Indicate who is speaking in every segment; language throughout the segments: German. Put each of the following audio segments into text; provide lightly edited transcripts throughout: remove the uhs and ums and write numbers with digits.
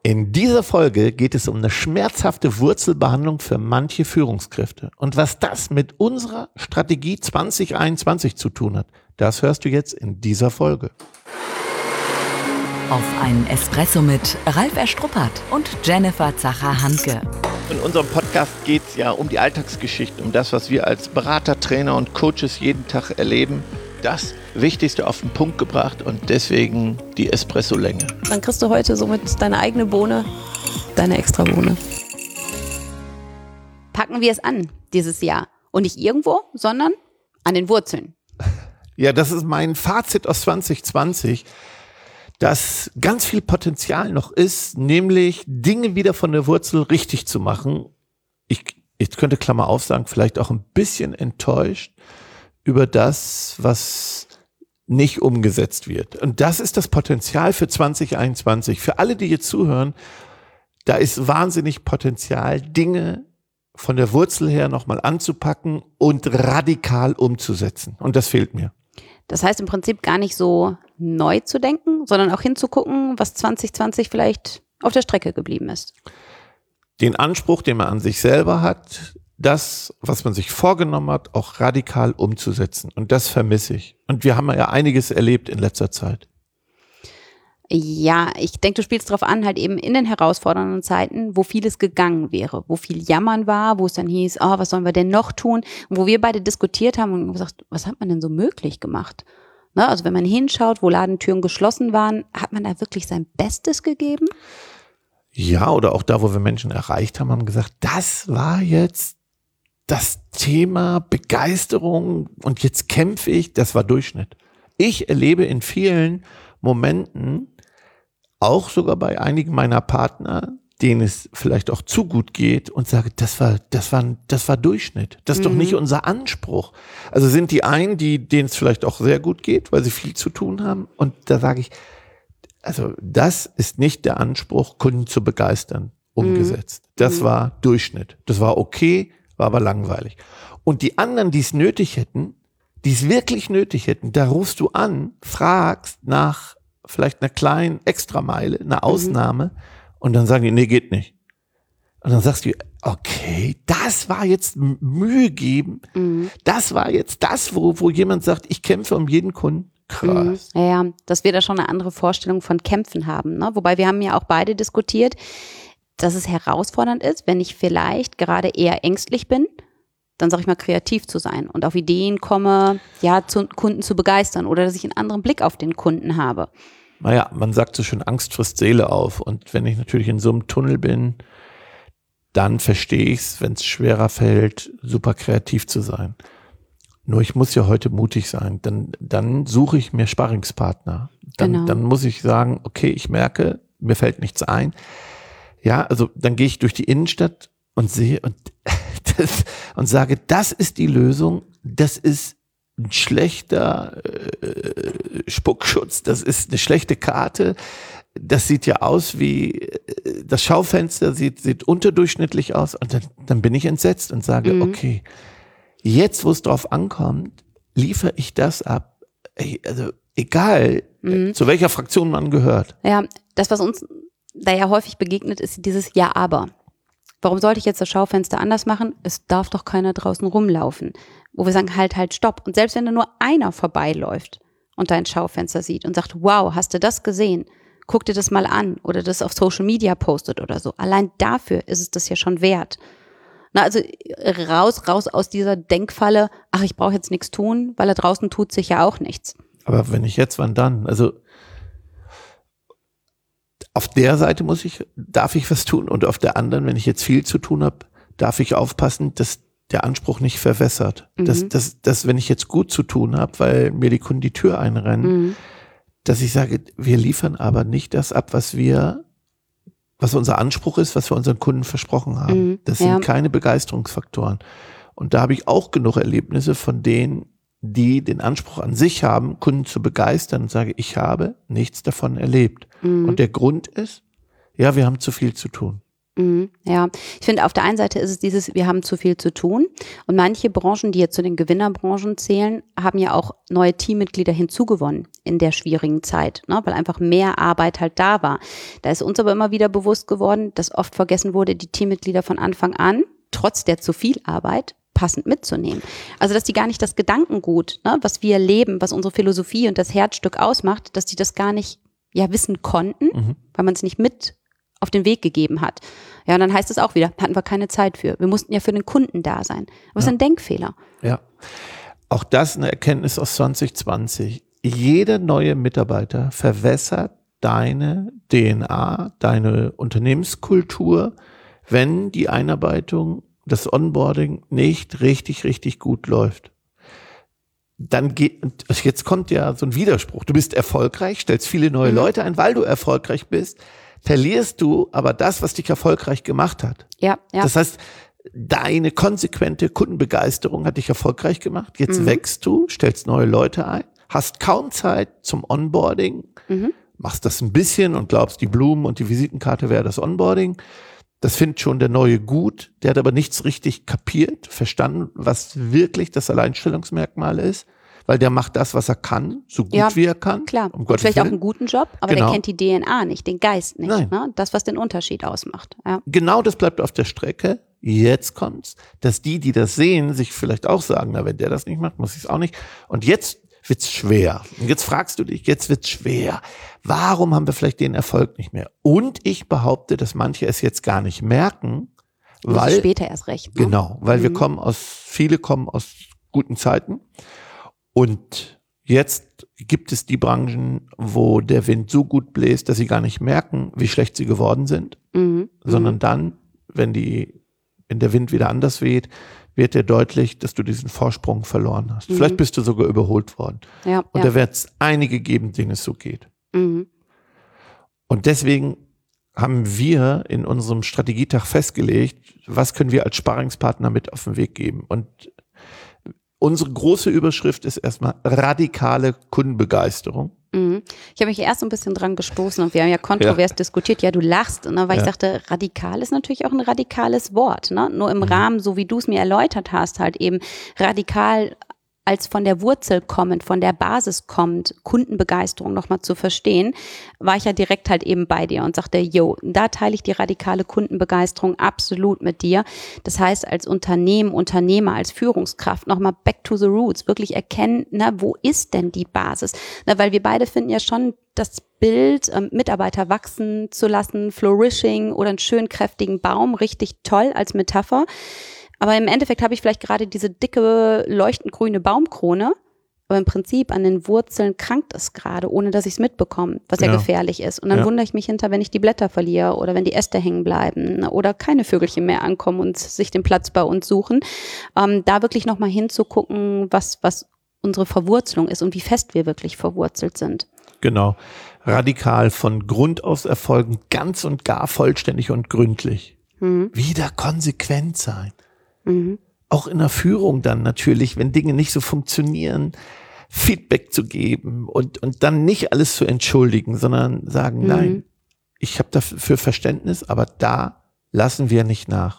Speaker 1: In dieser Folge geht es um eine schmerzhafte Wurzelbehandlung für manche Führungskräfte. Und was das mit unserer Strategie 2021 zu tun hat, das hörst du jetzt in dieser Folge.
Speaker 2: Auf einen Espresso mit Ralf Erstruppert und Jennifer Zacher-Hanke.
Speaker 1: In unserem Podcast geht es ja um die Alltagsgeschichten, um das, was wir als Berater, Trainer und Coaches jeden Tag erleben. Das Wichtigste auf den Punkt gebracht und deswegen die Espresso-Länge.
Speaker 3: Dann kriegst du heute somit deine eigene Bohne, deine Extra-Bohne.
Speaker 4: Packen wir es an dieses Jahr. Und nicht irgendwo, sondern an den Wurzeln.
Speaker 1: Ja, das ist mein Fazit aus 2020, dass ganz viel Potenzial noch ist, nämlich Dinge wieder von der Wurzel richtig zu machen. Ich könnte Klammer auf sagen, vielleicht auch ein bisschen enttäuscht über das, was nicht umgesetzt wird. Und das ist das Potenzial für 2021. Für alle, die jetzt zuhören, da ist wahnsinnig Potenzial, Dinge von der Wurzel her nochmal anzupacken und radikal umzusetzen. Und das fehlt mir.
Speaker 4: Das heißt im Prinzip gar nicht so neu zu denken, sondern auch hinzugucken, was 2020 vielleicht auf der Strecke geblieben ist.
Speaker 1: Den Anspruch, den man an sich selber hat, das, was man sich vorgenommen hat, auch radikal umzusetzen. Und das vermisse ich. Und wir haben ja einiges erlebt in letzter Zeit.
Speaker 4: Ja, ich denke, du spielst darauf an, halt eben in den herausfordernden Zeiten, wo vieles gegangen wäre, wo viel Jammern war, wo es dann hieß, oh, was sollen wir denn noch tun? Und wo wir beide diskutiert haben und gesagt, was hat man denn so möglich gemacht? Ne, also wenn man hinschaut, wo Ladentüren geschlossen waren, hat man da wirklich sein Bestes gegeben?
Speaker 1: Ja, oder auch da, wo wir Menschen erreicht haben, haben gesagt, das war jetzt das Thema Begeisterung und jetzt kämpfe ich, das war Durchschnitt. Ich erlebe in vielen Momenten, auch sogar bei einigen meiner Partner, denen es vielleicht auch zu gut geht und sage, das war Durchschnitt. Das ist doch nicht unser Anspruch. Also sind die einen, denen es vielleicht auch sehr gut geht, weil sie viel zu tun haben. Und da sage ich, also das ist nicht der Anspruch, Kunden zu begeistern, umgesetzt. Das war Durchschnitt. Das war okay, war aber langweilig. Und die anderen, die es nötig hätten, die es wirklich nötig hätten, da rufst du an, fragst nach vielleicht einer kleinen Extrameile, einer Ausnahme und dann sagen die, nee, geht nicht. Und dann sagst du, okay, das war jetzt Mühe geben, das war jetzt das, wo jemand sagt, ich kämpfe um jeden Kunden. Krass.
Speaker 4: Ja, dass wir da schon eine andere Vorstellung von Kämpfen haben, ne? Wobei wir haben ja auch beide diskutiert, dass es herausfordernd ist, wenn ich vielleicht gerade eher ängstlich bin, dann sage ich mal kreativ zu sein und auf Ideen komme, ja, Kunden zu begeistern oder dass ich einen anderen Blick auf den Kunden habe.
Speaker 1: Naja, man sagt so schön, Angst frisst Seele auf. Und wenn ich natürlich in so einem Tunnel bin, dann verstehe ich es, wenn es schwerer fällt, super kreativ zu sein. Nur ich muss ja heute mutig sein. Dann suche ich mir Sparringspartner. Dann muss ich sagen, okay, ich merke, mir fällt nichts ein. Ja, also dann gehe ich durch die Innenstadt und sehe und sage, das ist die Lösung, das ist ein schlechter Spuckschutz, das ist eine schlechte Karte, das sieht ja aus wie, das Schaufenster sieht unterdurchschnittlich aus und dann bin ich entsetzt und sage, okay, jetzt wo es drauf ankommt, liefere ich das ab, also egal, zu welcher Fraktion man gehört.
Speaker 4: Ja, das, was uns da ja häufig begegnet, ist dieses Ja, aber. Warum sollte ich jetzt das Schaufenster anders machen? Es darf doch keiner draußen rumlaufen. Wo wir sagen, halt, stopp. Und selbst wenn da nur einer vorbeiläuft und dein Schaufenster sieht und sagt, wow, hast du das gesehen? Guck dir das mal an oder das auf Social Media postet oder so. Allein dafür ist es das ja schon wert. Na, also raus aus dieser Denkfalle, ach, ich brauche jetzt nichts tun, weil da draußen tut sich ja auch nichts.
Speaker 1: Aber wenn ich jetzt, wann dann? Also auf der Seite darf ich was tun und auf der anderen, wenn ich jetzt viel zu tun habe, darf ich aufpassen, dass der Anspruch nicht verwässert. Dass wenn ich jetzt gut zu tun habe, weil mir die Kunden die Tür einrennen, dass ich sage, wir liefern aber nicht das ab, was unser Anspruch ist, was wir unseren Kunden versprochen haben. Das sind keine Begeisterungsfaktoren. Und da habe ich auch genug Erlebnisse von denen, die den Anspruch an sich haben, Kunden zu begeistern und sage, ich habe nichts davon erlebt. Und der Grund ist, ja, wir haben zu viel zu tun.
Speaker 4: Ja, ich finde, auf der einen Seite ist es dieses, wir haben zu viel zu tun und manche Branchen, die jetzt zu den Gewinnerbranchen zählen, haben ja auch neue Teammitglieder hinzugewonnen in der schwierigen Zeit, ne, weil einfach mehr Arbeit halt da war. Da ist uns aber immer wieder bewusst geworden, dass oft vergessen wurde, die Teammitglieder von Anfang an, trotz der zu viel Arbeit, passend mitzunehmen. Also, dass die gar nicht das Gedankengut, ne, was wir leben, was unsere Philosophie und das Herzstück ausmacht, dass die das gar nicht wissen konnten, weil man es nicht mit auf den Weg gegeben hat. Ja, und dann heißt es auch wieder, hatten wir keine Zeit für. Wir mussten ja für den Kunden da sein. Aber es ist ein Denkfehler.
Speaker 1: Ja, auch das eine Erkenntnis aus 2020. Jeder neue Mitarbeiter verwässert deine DNA, deine Unternehmenskultur, wenn die Einarbeitung, das Onboarding nicht richtig gut läuft. Dann jetzt kommt ja so ein Widerspruch. Du bist erfolgreich, stellst viele neue Leute ein, weil du erfolgreich bist, verlierst du aber das, was dich erfolgreich gemacht hat.
Speaker 4: Ja.
Speaker 1: Das heißt, deine konsequente Kundenbegeisterung hat dich erfolgreich gemacht. Jetzt wächst du, stellst neue Leute ein, hast kaum Zeit zum Onboarding, machst das ein bisschen und glaubst, die Blumen und die Visitenkarte wäre das Onboarding. Das findet schon der Neue gut. Der hat aber nichts richtig kapiert, verstanden, was wirklich das Alleinstellungsmerkmal ist. Weil der macht das, was er kann, so gut wie er kann.
Speaker 4: Klar, und vielleicht auch einen guten Job, aber der kennt die DNA nicht, den Geist nicht.
Speaker 1: Nein.
Speaker 4: Ne? Das, was den Unterschied ausmacht. Ja.
Speaker 1: Genau das bleibt auf der Strecke. Jetzt kommt's, dass die das sehen, sich vielleicht auch sagen, na, wenn der das nicht macht, muss ich es auch nicht. Und jetzt wird's schwer. Und jetzt fragst du dich, jetzt wird's schwer. Warum haben wir vielleicht den Erfolg nicht mehr? Und ich behaupte, dass manche es jetzt gar nicht merken, weil
Speaker 4: später erst recht. Ne?
Speaker 1: Genau, weil viele kommen aus guten Zeiten. Und jetzt gibt es die Branchen, wo der Wind so gut bläst, dass sie gar nicht merken, wie schlecht sie geworden sind, sondern dann, wenn der Wind wieder anders weht, wird dir deutlich, dass du diesen Vorsprung verloren hast. Vielleicht bist du sogar überholt worden. Und da wird es einige geben, denen es so geht. Und deswegen haben wir in unserem Strategietag festgelegt, was können wir als Sparringspartner mit auf den Weg geben. Und unsere große Überschrift ist erstmal radikale Kundenbegeisterung.
Speaker 4: Ich habe mich erst so ein bisschen dran gestoßen und wir haben ja kontrovers diskutiert. Ja, du lachst, ne? Weil ich dachte, radikal ist natürlich auch ein radikales Wort. Ne? Nur im Rahmen, so wie du es mir erläutert hast, halt eben radikal als von der Wurzel kommend, von der Basis kommend, Kundenbegeisterung nochmal zu verstehen, war ich ja direkt halt eben bei dir und sagte, da teile ich die radikale Kundenbegeisterung absolut mit dir. Das heißt, als Unternehmer, als Führungskraft nochmal back to the roots, wirklich erkennen, wo ist denn die Basis? Weil wir beide finden ja schon das Bild, Mitarbeiter wachsen zu lassen, Flourishing oder einen schönen kräftigen Baum, richtig toll als Metapher. Aber im Endeffekt habe ich vielleicht gerade diese dicke, leuchtend grüne Baumkrone, aber im Prinzip an den Wurzeln krankt es gerade, ohne dass ich es mitbekomme, was ja gefährlich ist. Und dann wundere ich mich wenn ich die Blätter verliere oder wenn die Äste hängen bleiben oder keine Vögelchen mehr ankommen und sich den Platz bei uns suchen. Da wirklich nochmal hinzugucken, was unsere Verwurzelung ist und wie fest wir wirklich verwurzelt sind.
Speaker 1: Genau. Radikal von Grund aus erfolgen, ganz und gar vollständig und gründlich. Wieder konsequent sein. Auch in der Führung dann natürlich, wenn Dinge nicht so funktionieren, Feedback zu geben und dann nicht alles zu entschuldigen, sondern sagen, nein, ich habe dafür Verständnis, aber da lassen wir nicht nach.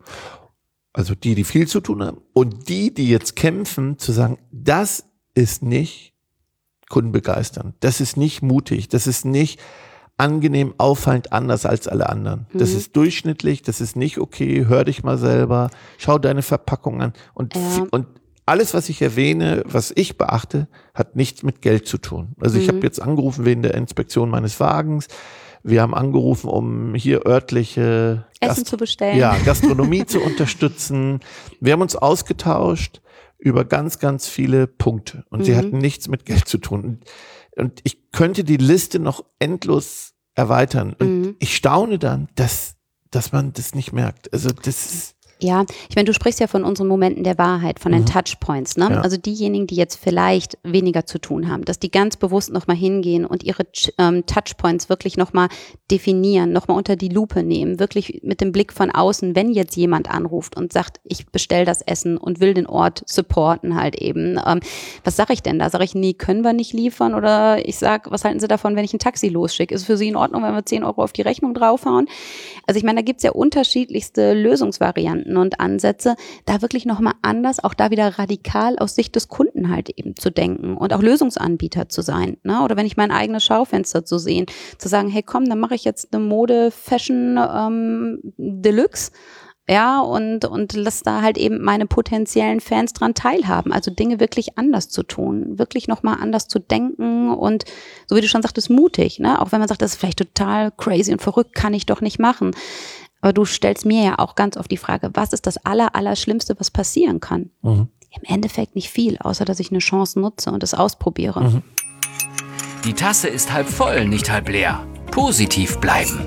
Speaker 1: Also die viel zu tun haben und die jetzt kämpfen, zu sagen, das ist nicht kundenbegeisternd, das ist nicht mutig, das ist nicht angenehm, auffallend anders als alle anderen. Das ist durchschnittlich, das ist nicht okay, hör dich mal selber, schau deine Verpackung an. Und alles, was ich erwähne, was ich beachte, hat nichts mit Geld zu tun. Also ich habe jetzt angerufen wegen der Inspektion meines Wagens. Wir haben angerufen, um hier örtliche
Speaker 4: Essen zu bestellen.
Speaker 1: Ja, Gastronomie zu unterstützen. Wir haben uns ausgetauscht über ganz, ganz viele Punkte. Und sie hatten nichts mit Geld zu tun. Und ich könnte die Liste noch endlos erweitern. Und ich staune dann, dass man das nicht merkt. Also das ist
Speaker 4: Ja, ich meine, du sprichst ja von unseren Momenten der Wahrheit, von den Touchpoints, ne?
Speaker 1: Ja.
Speaker 4: Also diejenigen, die jetzt vielleicht weniger zu tun haben, dass die ganz bewusst nochmal hingehen und ihre Touchpoints wirklich nochmal definieren, nochmal unter die Lupe nehmen, wirklich mit dem Blick von außen, wenn jetzt jemand anruft und sagt, ich bestelle das Essen und will den Ort supporten halt eben. Was sage ich denn da? Sage ich, nee, können wir nicht liefern? Oder ich sage, was halten Sie davon, wenn ich ein Taxi losschicke? Ist es für Sie in Ordnung, wenn wir 10 Euro auf die Rechnung draufhauen? Also ich meine, da gibt's ja unterschiedlichste Lösungsvarianten und Ansätze, da wirklich nochmal anders, auch da wieder radikal aus Sicht des Kunden halt eben zu denken und auch Lösungsanbieter zu sein, ne? Oder wenn ich mein eigenes Schaufenster zu sehen, zu sagen, hey komm, dann mache ich jetzt eine Mode-Fashion Deluxe, ja, und lass da halt eben meine potenziellen Fans dran teilhaben, also Dinge wirklich anders zu tun, wirklich nochmal anders zu denken und so wie du schon sagtest, mutig, ne? Auch wenn man sagt, das ist vielleicht total crazy und verrückt, kann ich doch nicht machen. Aber du stellst mir ja auch ganz oft die Frage, was ist das Allerschlimmste, was passieren kann? Im Endeffekt nicht viel, außer dass ich eine Chance nutze und es ausprobiere.
Speaker 5: Die Tasse ist halb voll, nicht halb leer. Positiv bleiben.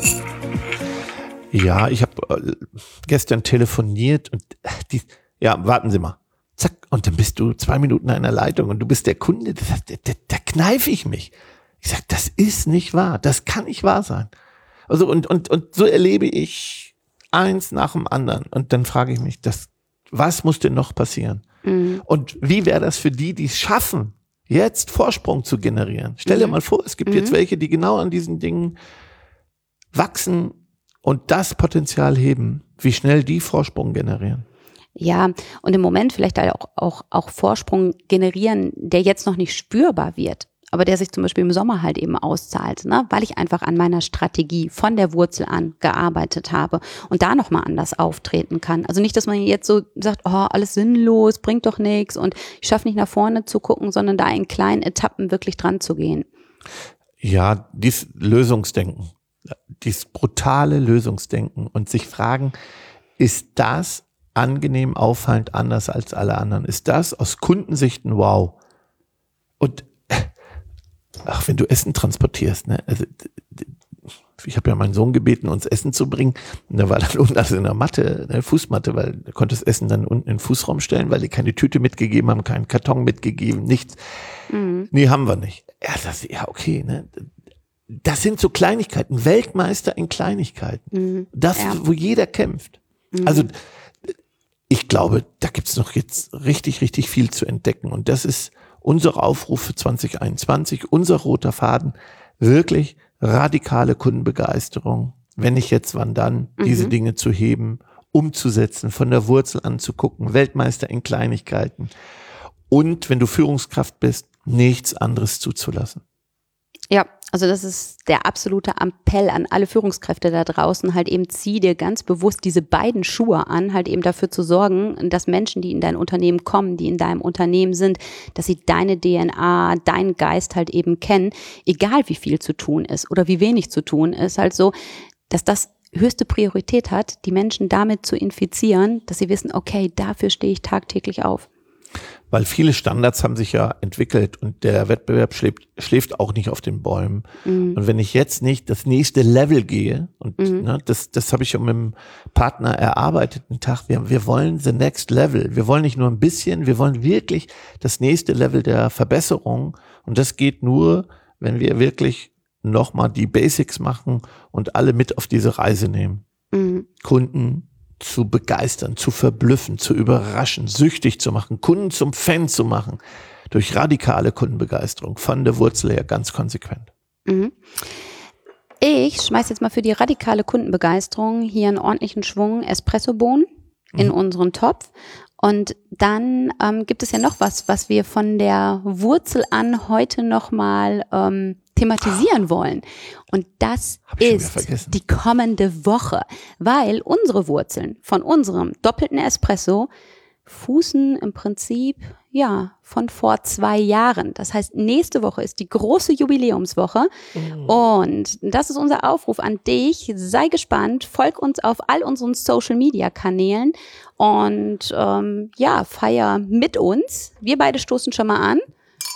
Speaker 1: Ja, ich habe gestern telefoniert und warten Sie mal. Zack, und dann bist du 2 Minuten in einer Leitung und du bist der Kunde, da kneife ich mich. Ich sag, das ist nicht wahr, das kann nicht wahr sein. Also und so erlebe ich eins nach dem anderen. Und dann frage ich mich, was muss denn noch passieren? Und wie wäre das für die es schaffen, jetzt Vorsprung zu generieren? Stell dir mal vor, es gibt jetzt welche, die genau an diesen Dingen wachsen und das Potenzial heben, wie schnell die Vorsprung generieren.
Speaker 4: Ja, und im Moment vielleicht auch Vorsprung generieren, der jetzt noch nicht spürbar wird, aber der sich zum Beispiel im Sommer halt eben auszahlt, ne? Weil ich einfach an meiner Strategie von der Wurzel an gearbeitet habe und da nochmal anders auftreten kann. Also nicht, dass man jetzt so sagt, oh, alles sinnlos, bringt doch nichts und ich schaffe nicht nach vorne zu gucken, sondern da in kleinen Etappen wirklich dran zu gehen.
Speaker 1: Ja, dieses Lösungsdenken, dieses brutale Lösungsdenken und sich fragen, ist das angenehm, auffallend anders als alle anderen? Ist das aus Kundensicht ein Wow? Und wenn du Essen transportierst, ne? Also, ich habe ja meinen Sohn gebeten, uns Essen zu bringen. Und da war dann unten also in der Matte, eine Fußmatte, weil er konnte das Essen dann unten in den Fußraum stellen, weil die keine Tüte mitgegeben haben, keinen Karton mitgegeben, nichts. Nee, haben wir nicht. Ja, okay, ne? Das sind so Kleinigkeiten, Weltmeister in Kleinigkeiten. Wo jeder kämpft. Also ich glaube, da gibt's noch jetzt richtig, richtig viel zu entdecken. Und das ist unser Aufruf für 2021, unser roter Faden, wirklich radikale Kundenbegeisterung. Wenn nicht jetzt, wann dann, diese Dinge zu heben, umzusetzen, von der Wurzel anzugucken, Weltmeister in Kleinigkeiten. Und wenn du Führungskraft bist, nichts anderes zuzulassen.
Speaker 4: Ja, also das ist der absolute Appell an alle Führungskräfte da draußen, halt eben zieh dir ganz bewusst diese beiden Schuhe an, halt eben dafür zu sorgen, dass Menschen, die in dein Unternehmen kommen, die in deinem Unternehmen sind, dass sie deine DNA, deinen Geist halt eben kennen, egal wie viel zu tun ist oder wie wenig zu tun ist, halt so, dass das höchste Priorität hat, die Menschen damit zu infizieren, dass sie wissen, okay, dafür stehe ich tagtäglich auf.
Speaker 1: Weil viele Standards haben sich ja entwickelt und der Wettbewerb schläft auch nicht auf den Bäumen. Und wenn ich jetzt nicht das nächste Level gehe, und das habe ich ja mit dem Partner erarbeitet, einen Tag, wir wollen the next level. Wir wollen nicht nur ein bisschen, wir wollen wirklich das nächste Level der Verbesserung. Und das geht nur, wenn wir wirklich nochmal die Basics machen und alle mit auf diese Reise nehmen. Kunden zu begeistern, zu verblüffen, zu überraschen, süchtig zu machen, Kunden zum Fan zu machen, durch radikale Kundenbegeisterung, von der Wurzel her ganz konsequent.
Speaker 4: Ich schmeiß jetzt mal für die radikale Kundenbegeisterung hier einen ordentlichen Schwung Espressobohnen in unseren Topf. Und dann gibt es ja noch was wir von der Wurzel an heute nochmal thematisieren wollen. Und das ist die kommende Woche, weil unsere Wurzeln von unserem doppelten Espresso fußen im Prinzip von vor 2 Jahren. Das heißt, nächste Woche ist die große Jubiläumswoche und das ist unser Aufruf an dich. Sei gespannt, folg uns auf all unseren Social-Media-Kanälen und feier mit uns. Wir beide stoßen schon mal an.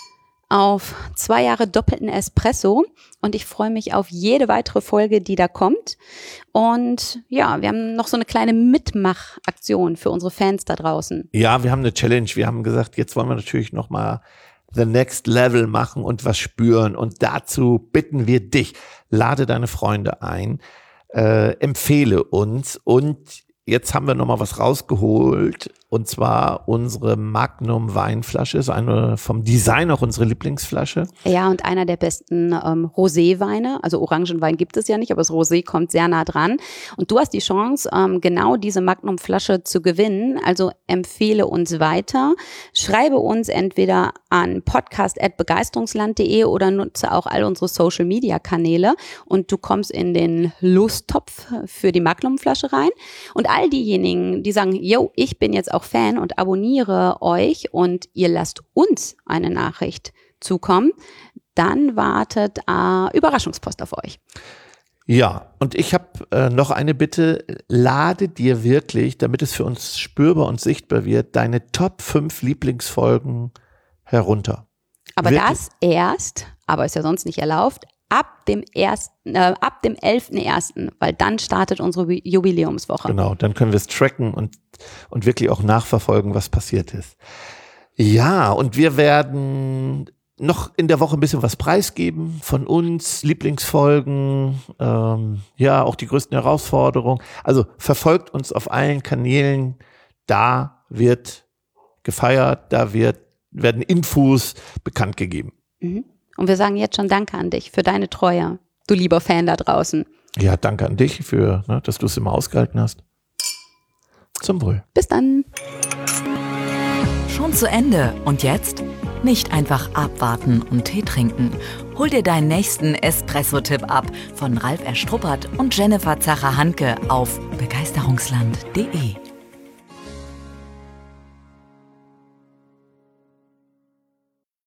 Speaker 4: auf 2 Jahre doppelten Espresso und ich freue mich auf jede weitere Folge, die da kommt. Und ja, wir haben noch so eine kleine Mitmachaktion für unsere Fans da draußen.
Speaker 1: Ja, wir haben eine Challenge. Wir haben gesagt, jetzt wollen wir natürlich nochmal the next level machen und was spüren. Und dazu bitten wir dich, lade deine Freunde ein, empfehle uns. Und jetzt haben wir nochmal was rausgeholt. Und zwar unsere Magnum Weinflasche, ist eine vom Design auch unsere Lieblingsflasche.
Speaker 4: Ja, und einer der besten Rosé-Weine. Also Orangenwein gibt es ja nicht, aber das Rosé kommt sehr nah dran. Und du hast die Chance, genau diese Magnum-Flasche zu gewinnen. Also empfehle uns weiter. Schreibe uns entweder an podcast@begeisterungsland.de oder nutze auch all unsere Social-Media-Kanäle und du kommst in den Lostopf für die Magnum-Flasche rein. Und all diejenigen, die sagen, yo, ich bin jetzt auch Fan und abonniere euch und ihr lasst uns eine Nachricht zukommen, dann wartet Überraschungspost auf euch.
Speaker 1: Ja, und ich habe noch eine Bitte, lade dir wirklich, damit es für uns spürbar und sichtbar wird, deine Top 5 Lieblingsfolgen herunter.
Speaker 4: Aber
Speaker 1: wirklich?
Speaker 4: das erst, aber ist ja sonst nicht erlaubt, ab dem 11.01., weil dann startet unsere Jubiläumswoche.
Speaker 1: Genau, dann können wir es tracken und wirklich auch nachverfolgen, was passiert ist. Ja, und wir werden noch in der Woche ein bisschen was preisgeben von uns, Lieblingsfolgen, ja, auch die größten Herausforderungen. Also verfolgt uns auf allen Kanälen, da wird gefeiert, da werden Infos bekannt gegeben.
Speaker 4: Mhm. Und wir sagen jetzt schon Danke an dich für deine Treue, du lieber Fan da draußen.
Speaker 1: Ja, danke an dich für, dass du es immer ausgehalten hast. Zum Wohl.
Speaker 4: Bis dann.
Speaker 2: Schon zu Ende. Und jetzt? Nicht einfach abwarten und Tee trinken. Hol dir deinen nächsten Espresso-Tipp ab von Ralf Erstruppert und Jennifer Zacher-Hanke auf begeisterungsland.de.